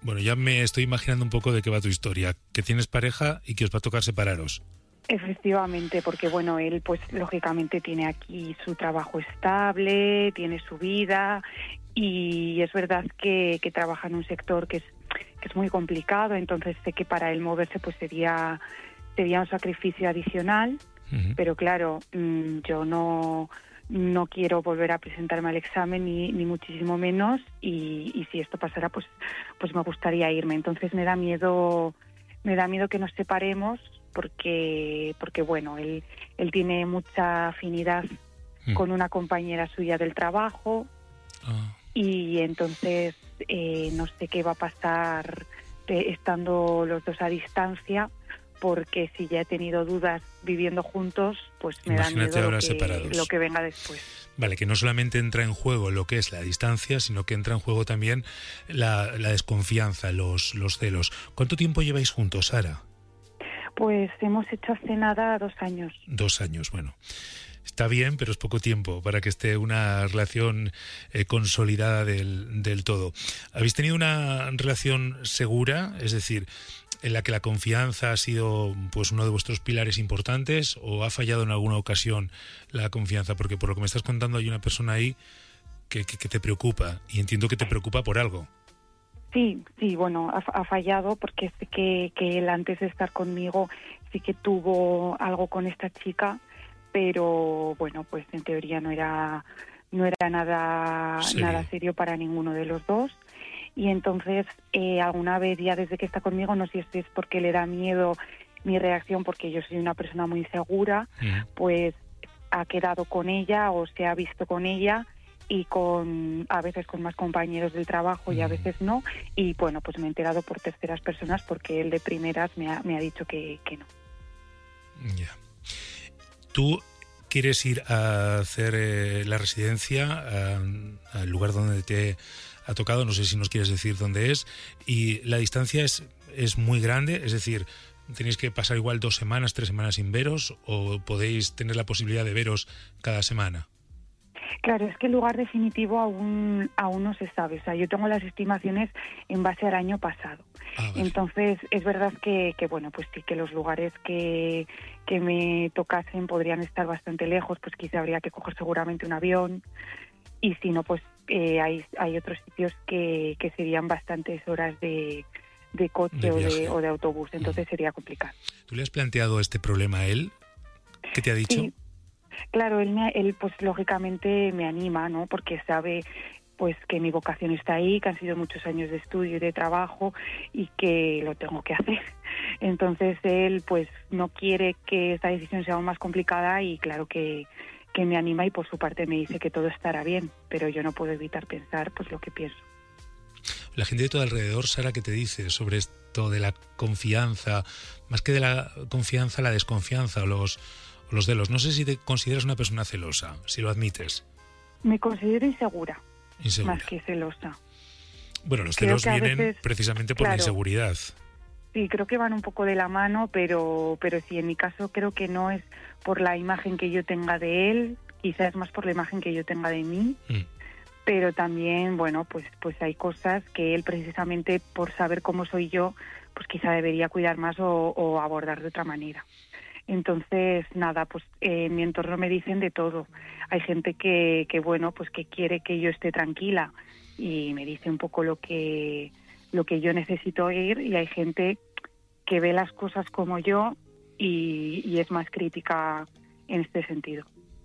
Bueno, ya me estoy imaginando un poco de qué va tu historia, que tienes pareja y que os va a tocar separaros. Efectivamente, porque bueno, él pues lógicamente tiene aquí su trabajo estable, tiene su vida y es verdad que, que trabaja en un sector que es, que es muy complicado, entonces sé que para él moverse pues sería, sería un sacrificio adicional, uh-huh. pero claro, mmm, yo no... no quiero volver a presentarme al examen ni, ni muchísimo menos y, y si esto pasara pues pues me gustaría irme. Entonces me da miedo me da miedo que nos separemos porque porque bueno, él él tiene mucha afinidad mm. con una compañera suya del trabajo oh. y entonces eh, no sé qué va a pasar eh, estando los dos a distancia, porque si ya he tenido dudas viviendo juntos, pues me Imagínate da miedo ahora lo que, separados. lo que venga después. Vale, que no solamente entra en juego lo que es la distancia, sino que entra en juego también la, la desconfianza, los, los celos. ¿Cuánto tiempo lleváis juntos, Sara? Pues hemos hecho hace nada dos años. Dos años, bueno. Está bien, pero es poco tiempo para que esté una relación eh, consolidada del, del todo. ¿Habéis tenido una relación segura? Es decir, en la que la confianza ha sido pues uno de vuestros pilares importantes, o ha fallado en alguna ocasión la confianza, porque por lo que me estás contando hay una persona ahí que, que, que te preocupa, y entiendo que te preocupa por algo. Sí, sí, bueno, ha, ha fallado porque sé que, que él antes de estar conmigo sí que tuvo algo con esta chica, pero bueno, pues en teoría no era no era nada sí. nada serio para ninguno de los dos. Y entonces, eh, alguna vez ya desde que está conmigo, no sé si es porque le da miedo mi reacción, porque yo soy una persona muy segura, uh-huh. pues ha quedado con ella o se ha visto con ella y con a veces con más compañeros del trabajo uh-huh. y a veces no. Y bueno, pues me he enterado por terceras personas porque él de primeras me ha, me ha dicho que, que no. Ya. Yeah. ¿Tú quieres ir a hacer eh, la residencia a, al lugar donde te ha tocado? No sé si nos quieres decir dónde es. Y la distancia es, es muy grande, es decir, ¿tenéis que pasar igual dos semanas, tres semanas sin veros, o podéis tener la posibilidad de veros cada semana? Claro, es que el lugar definitivo aún aún no se sabe. O sea, yo tengo las estimaciones en base al año pasado. Ah, vale. Entonces, es verdad que, que, bueno, pues sí que los lugares que, que me tocasen podrían estar bastante lejos, pues quizá habría que coger seguramente un avión. Y si no, pues eh, hay, hay otros sitios que, que serían bastantes horas de, de coche de o, de, o de autobús. Entonces mm. sería complicado. ¿Tú le has planteado este problema a él? ¿Qué te ha dicho? Sí. Claro, él, me, él pues lógicamente me anima, ¿no? Porque sabe pues que mi vocación está ahí, que han sido muchos años de estudio y de trabajo y que lo tengo que hacer. Entonces él pues no quiere que esta decisión sea aún más complicada y claro que, que me anima y por su parte me dice que todo estará bien, pero yo no puedo evitar pensar pues lo que pienso. La gente de todo alrededor, Sara, ¿qué te dice sobre esto de la confianza? Más que de la confianza, la desconfianza o los... los celos. No sé si te consideras una persona celosa, si lo admites. Me considero insegura, insegura. más que celosa. Bueno, los celos vienen veces, precisamente por claro, la inseguridad. Sí, creo que van un poco de la mano, pero, pero sí, en mi caso creo que no es por la imagen que yo tenga de él, quizás es más por la imagen que yo tenga de mí, mm. pero también, bueno, pues, pues hay cosas que él precisamente por saber cómo soy yo, pues quizá debería cuidar más o, o abordar de otra manera. Entonces, nada, pues eh, en mi entorno me dicen de todo. Hay gente que, que, bueno, pues que quiere que yo esté tranquila y me dice un poco lo que, lo que yo necesito oír, y hay gente que ve las cosas como yo y, y es más crítica en este sentido.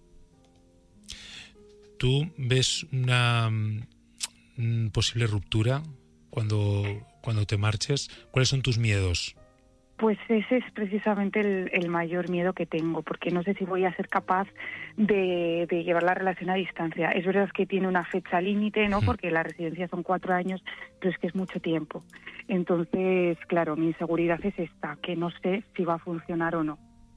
¿Tú ves una mm, posible ruptura cuando, cuando te marches? ¿Cuáles son tus miedos? Pues ese es precisamente el, el mayor miedo que tengo, porque no sé si voy a ser capaz de, de llevar la relación a distancia. Es verdad que tiene una fecha límite, ¿no? Porque la residencia son cuatro años, pero es que es mucho tiempo. Entonces, claro, mi inseguridad es esta, que no sé si va a funcionar o no.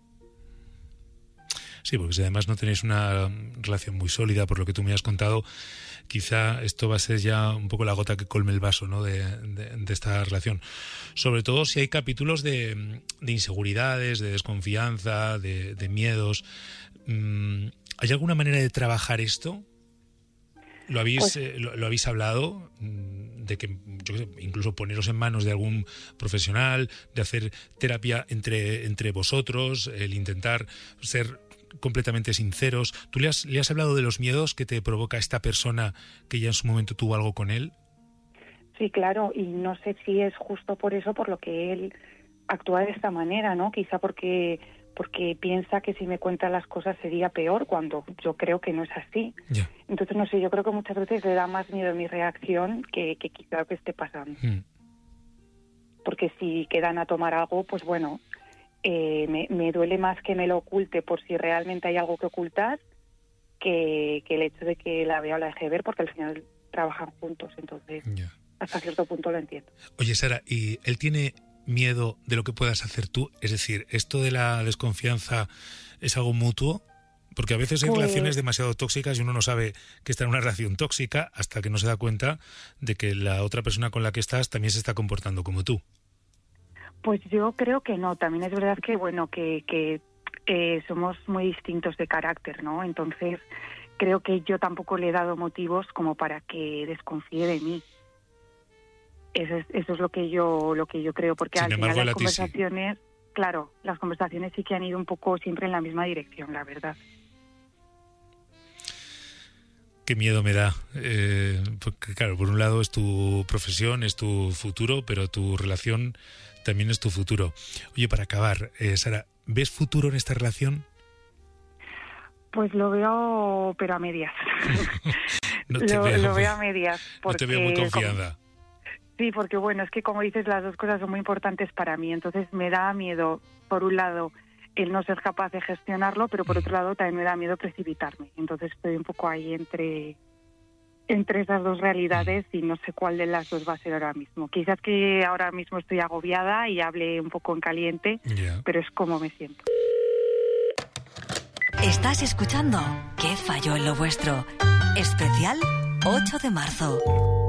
Sí, porque si además no tenéis una relación muy sólida, por lo que tú me has contado, quizá esto va a ser ya un poco la gota que colme el vaso, ¿no? de, de, de esta relación. Sobre todo si hay capítulos de, de inseguridades, de desconfianza, de, de miedos. ¿Hay alguna manera de trabajar esto? ¿Lo habéis, pues, eh, lo, lo habéis hablado? de que yo qué sé, incluso poneros en manos de algún profesional, de hacer terapia entre, entre vosotros, el intentar ser completamente sinceros. ¿Tú le has, le has hablado de los miedos que te provoca esta persona que ya en su momento tuvo algo con él? Sí, claro, y no sé si es justo por eso por lo que él actúa de esta manera, ¿no? Quizá porque porque piensa que si me cuenta las cosas sería peor, cuando yo creo que no es así. Yeah. Entonces, no sé, yo creo que muchas veces le da más miedo mi reacción que, que quizá lo que esté pasando. Mm. Porque si quedan a tomar algo, pues bueno, eh, me, me duele más que me lo oculte por si realmente hay algo que ocultar que, que el hecho de que la vea o la deje ver, porque al final trabajan juntos, entonces yeah. hasta cierto punto lo entiendo. Oye, Sara, ¿y él tiene miedo de lo que puedas hacer tú? Es decir, ¿esto de la desconfianza es algo mutuo? Porque a veces hay pues... relaciones demasiado tóxicas y uno no sabe que está en una relación tóxica hasta que no se da cuenta de que la otra persona con la que estás también se está comportando como tú. Pues yo creo que no. También es verdad que, bueno, que, que eh, somos muy distintos de carácter, ¿no? Entonces, creo que yo tampoco le he dado motivos como para que desconfíe de mí. Eso es, eso es lo que yo lo que yo creo, porque Sin al embargo, final las la conversaciones, sí. claro, las conversaciones sí que han ido un poco siempre en la misma dirección, la verdad. Qué miedo me da, eh, porque claro, por un lado es tu profesión, es tu futuro, pero tu relación también es tu futuro. Oye, para acabar, eh, Sara, ¿ves futuro en esta relación? Pues lo veo, pero a medias. no te lo, veo, lo veo a medias. Porque, no te veo muy confiada. Como, sí, porque bueno, es que como dices, las dos cosas son muy importantes para mí, entonces me da miedo, por un lado, el no ser capaz de gestionarlo, pero por otro lado también me da miedo precipitarme. Entonces estoy un poco ahí entre, entre esas dos realidades y no sé cuál de las dos va a ser ahora mismo. Quizás que ahora mismo estoy agobiada y hable un poco en caliente, yeah. pero es como me siento. Estás escuchando ¿Qué falló en lo vuestro? Especial ocho de marzo.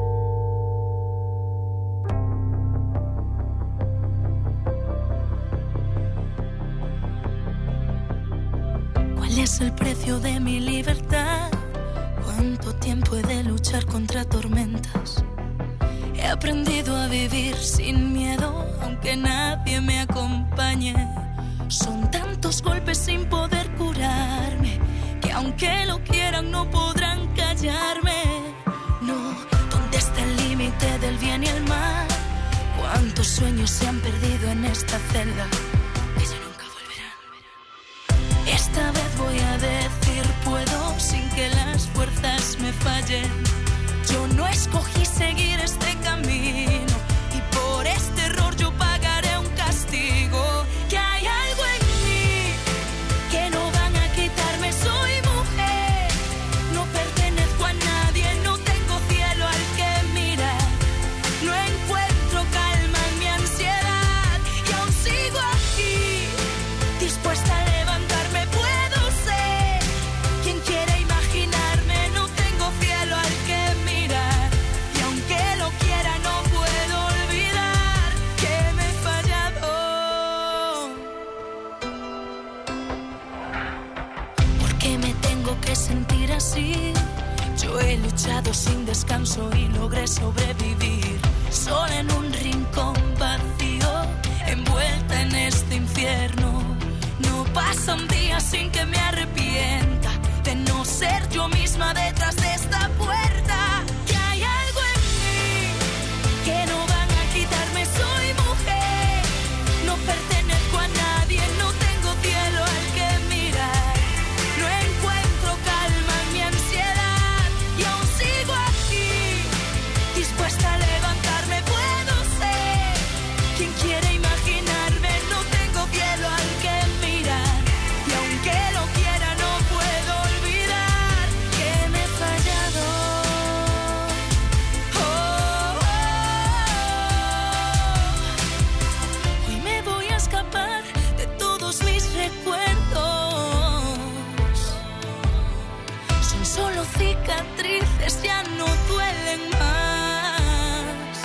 ¿Cuál es el precio de mi libertad? ¿Cuánto tiempo he de luchar contra tormentas? He aprendido a vivir sin miedo, aunque nadie me acompañe. Son tantos golpes sin poder curarme, que aunque lo quieran no podrán callarme. No, ¿dónde está el límite del bien y el mal? ¿Cuántos sueños se han perdido en esta celda? Esta vez voy a decir puedo sin que las fuerzas me fallen. Yo no escogí seguir este camino y por este error yo pagaré un castigo. Que hay algo en mí que no van a quitarme. Soy mujer, no pertenezco a nadie, no tengo cielo al que mirar. No encuentro calma en mi ansiedad y aún sigo aquí, dispuesta a sentir así. Yo he luchado sin descanso y logré sobrevivir, sola en un rincón vacío, envuelta en este infierno. No pasa un día sin que me arrepienta de no ser yo misma detrás de esta puerta. Que hay algo en mí que no van a quitarme. Soy mujer, no pertenezco a nadie, no tengo cielo al que mirar. No encuentro calma en mi ansiedad y aún sigo aquí, dispuesta a levantarme. Puedo ser quien quiere imaginarme. No tengo cielo al que mirar y aunque lo quiera no puedo olvidar que me he fallado. Oh, oh, oh. Hoy me voy a escapar de todos mis recuerdos. Solo cicatrices, ya no duelen más.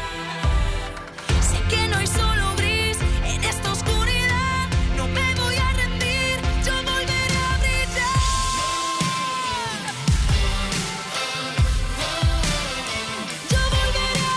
Sé que no hay solo gris en esta oscuridad. No me voy a rendir, yo volveré a brillar. Yo volveré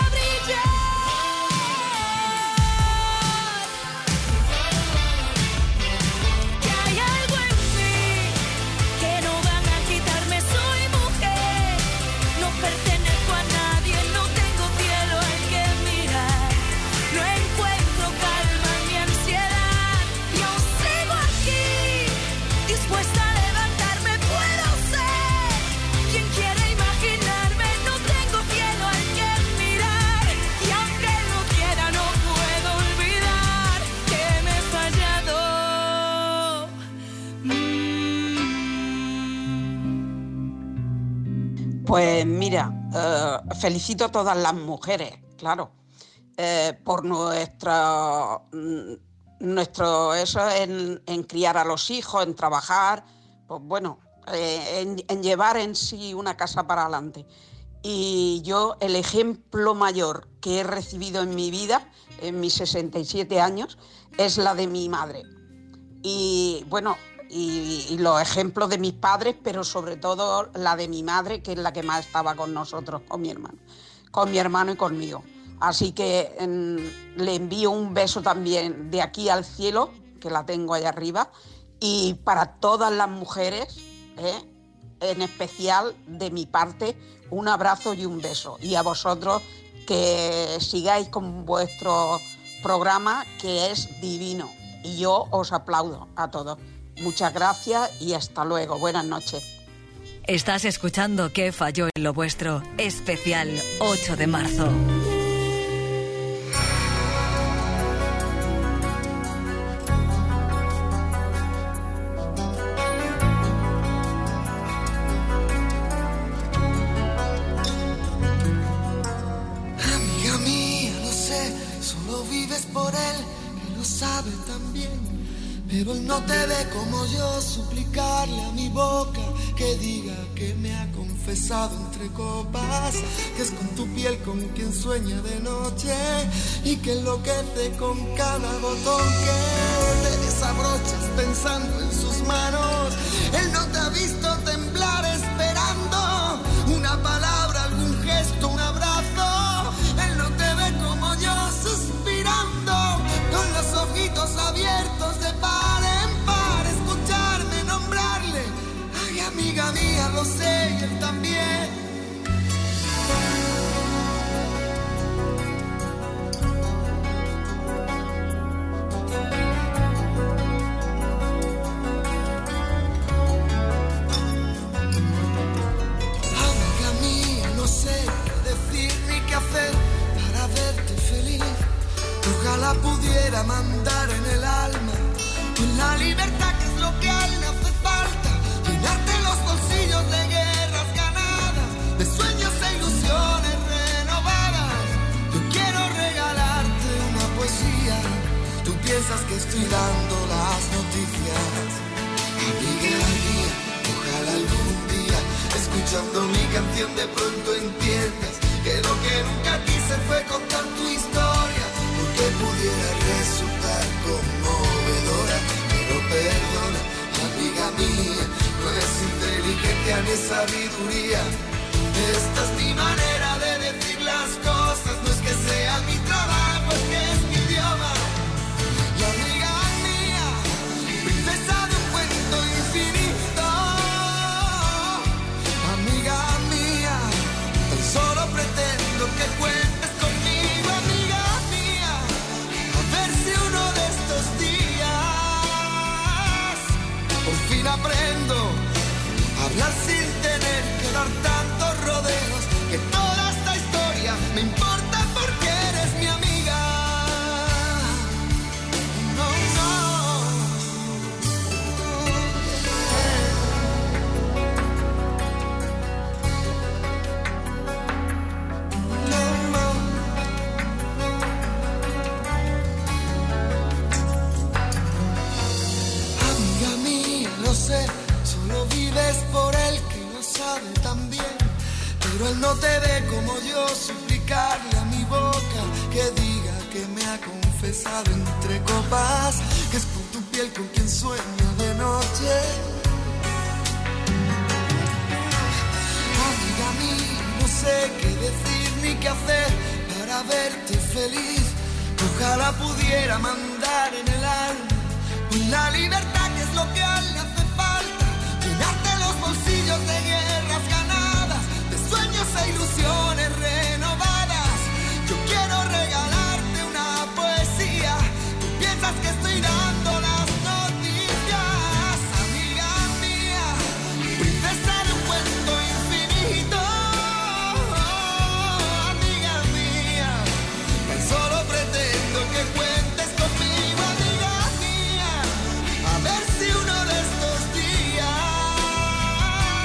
Pues mira, eh, felicito a todas las mujeres, claro, eh, por nuestro, nuestro eso en, en criar a los hijos, en trabajar, pues bueno, eh, en, en llevar en sí una casa para adelante. Y yo el ejemplo mayor que he recibido en mi vida, en mis sesenta y siete años, es la de mi madre. Y bueno, y, y los ejemplos de mis padres, pero sobre todo la de mi madre, que es la que más estaba con nosotros, con mi hermano, con mi hermano y conmigo. Así que en, le envío un beso también de aquí al cielo, que la tengo allá arriba, y para todas las mujeres, ¿eh? En especial de mi parte, un abrazo y un beso. Y a vosotros, que sigáis con vuestro programa, que es divino. Y yo os aplaudo a todos. Muchas gracias y hasta luego. Buenas noches. Estás escuchando ¿Qué falló en lo vuestro? Especial ocho de marzo. Amiga mía, lo sé, solo vives por él, que lo sabe también. Pero él no te ve como yo, suplicarle a mi boca que diga que me ha confesado entre copas, que es con tu piel con quien sueña de noche y que enloquece con cada botón que te desabrochas pensando en sus manos. Él no te ha visto temblar esperando una palabra, algún gesto, un abrazo. Él no te ve como yo suspirando con los ojitos abiertos de par en par, escucharme nombrarle. Ay, amiga mía, lo sé y él también. Amiga mía, no sé qué decir ni qué hacer para verte feliz. Ojalá pudiera mandar en el alma con la libertad que es lo que a él le hace falta, llenarte los bolsillos de guerras ganadas, de sueños e ilusiones renovadas. Yo quiero regalarte una poesía, tú piensas que estoy dando las noticias. Amiga mía, ojalá algún día, escuchando mi canción de pronto entiendas que lo que nunca quise fue contar tu historia, porque pudiera resultar conmovedora. Pero perdona, amiga mía, no es inteligencia ni sabiduría. Esta es mi manera de decir las cosas, no es que sea mi trabajo, es que es mi idioma. Y amiga mía, princesa de un cuento infinito. Amiga mía, tan solo pretendo que cuentes conmigo, amiga mía. A ver si uno de estos días por fin aprendo a hablar sin tener que dar tantos rodeos, que toda esta historia me importa porque eres mi amiga. No, no. No, no. Amiga mía, lo sé, solo vives por él, que lo sabe también. Pero él no te ve como yo, suplicarle a mi boca que diga que me ha confesado entre copas, que es con tu piel con quien sueño de noche. Amiga mía, no sé qué decir ni qué hacer para verte feliz. Ojalá pudiera mandar en el alma con la libertad que es lo que a él le hace falta, llenarte los bolsillos de guerras ganadas, de sueños e ilusiones renovadas. Yo quiero regalarte una poesía, tú piensas que estoy dando las noticias. Amiga mía, princesa de un cuento infinito. Amiga mía, tan solo pretendo que cuentes conmigo, amiga mía. A ver si uno de estos días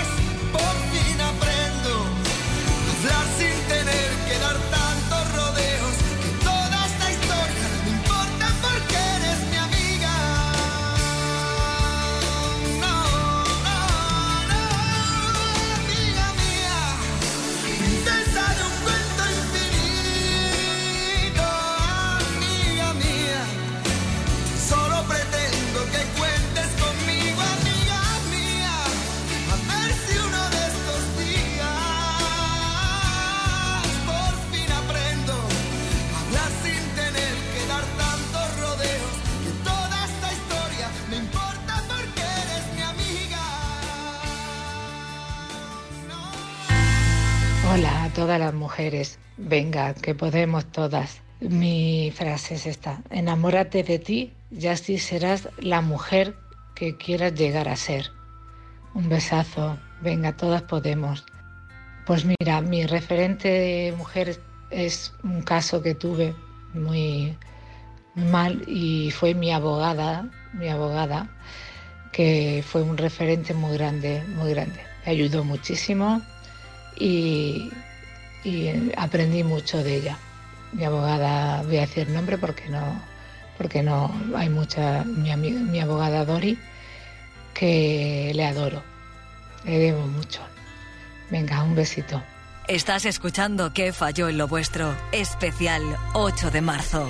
Hola a todas las mujeres. Venga, que podemos todas. Mi frase es esta: enamórate de ti y así serás la mujer que quieras llegar a ser. Un besazo. Venga, todas podemos. Pues mira, mi referente de mujer es un caso que tuve muy, muy mal y fue mi abogada, mi abogada, que fue un referente muy grande, muy grande. Me ayudó muchísimo y, y aprendí mucho de ella. Mi abogada, voy a decir nombre porque no, porque no hay mucha, mi amiga, mi abogada Dori, que le adoro, le debo mucho. Venga, un besito. Estás escuchando ¿Qué falló en lo vuestro? Especial ocho de marzo.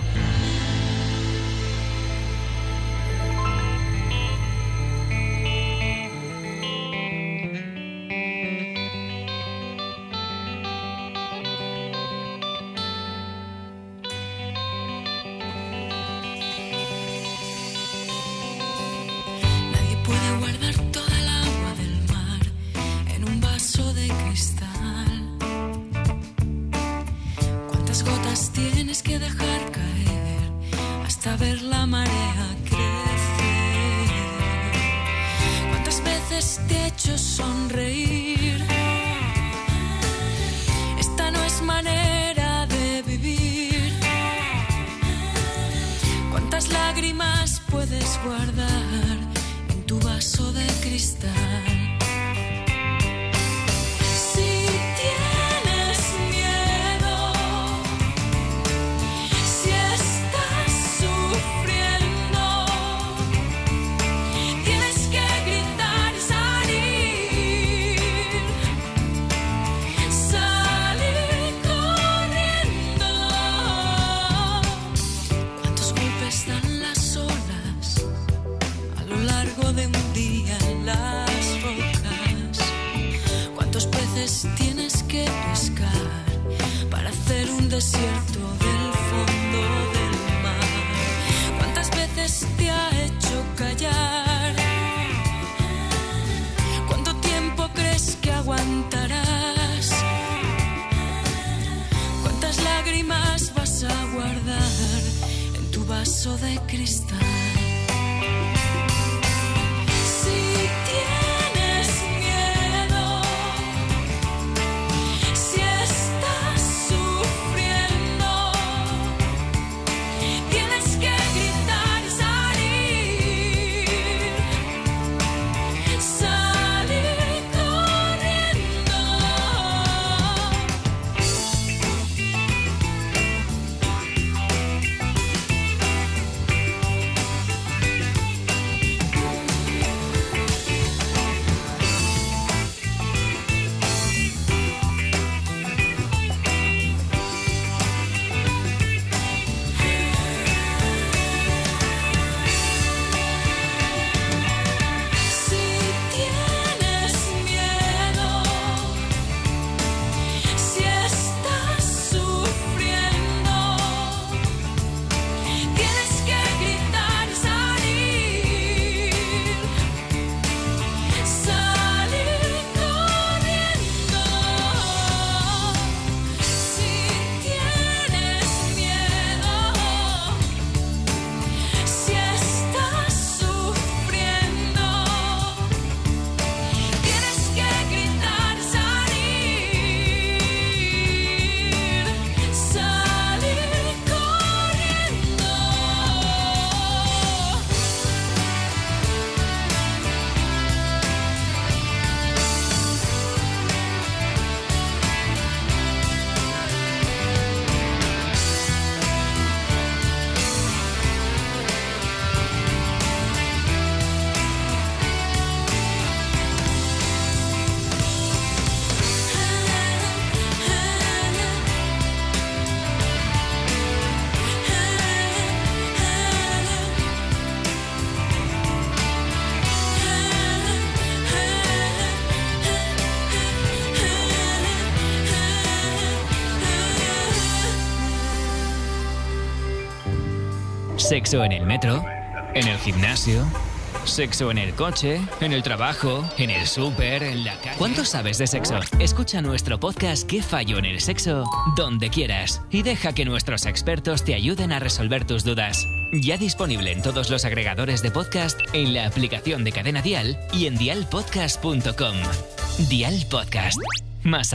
Nadie puede guardar toda el agua del mar en un vaso de cristal. ¿Cuántas gotas tienes que dejar caer hasta ver la marea crecer? ¿Cuántas veces te he hecho sonreír? Esta no es manera de vivir. ¿Cuántas lágrimas puedes guardar en tu vaso de cristal? Si tienes miedo, si estás sufriendo, tienes que gritar y salir, salir corriendo. ¿Cuántos golpes dan las olas a lo largo de un día en las rocas? ¿Cuántos peces tienes que pescar para hacer un desierto del fondo del mar? ¿Cuántas veces te ha hecho callar? ¿Cuánto tiempo crees que aguantarás? ¿Cuántas lágrimas vas a guardar en tu vaso de cristal? Si tienes miedo, si estás sufriendo, tienes que gritar y salir, salir corriendo. Si tienes miedo, si estás sufriendo, tienes que gritar y salir, salir corriendo. Si tienes miedo, si estás sufriendo, tienes que gritar y salir, salir corriendo. Sexo en el metro, en el gimnasio, Sexo en el coche, en el trabajo, en el súper, en la calle. ¿Cuánto sabes de sexo? Escucha nuestro podcast ¿Qué fallo en el sexo? Donde quieras y deja que nuestros expertos te ayuden a resolver tus dudas. Ya disponible en todos los agregadores de podcast, en la aplicación de Cadena Dial y en dial podcast punto com. Dial Podcast. Más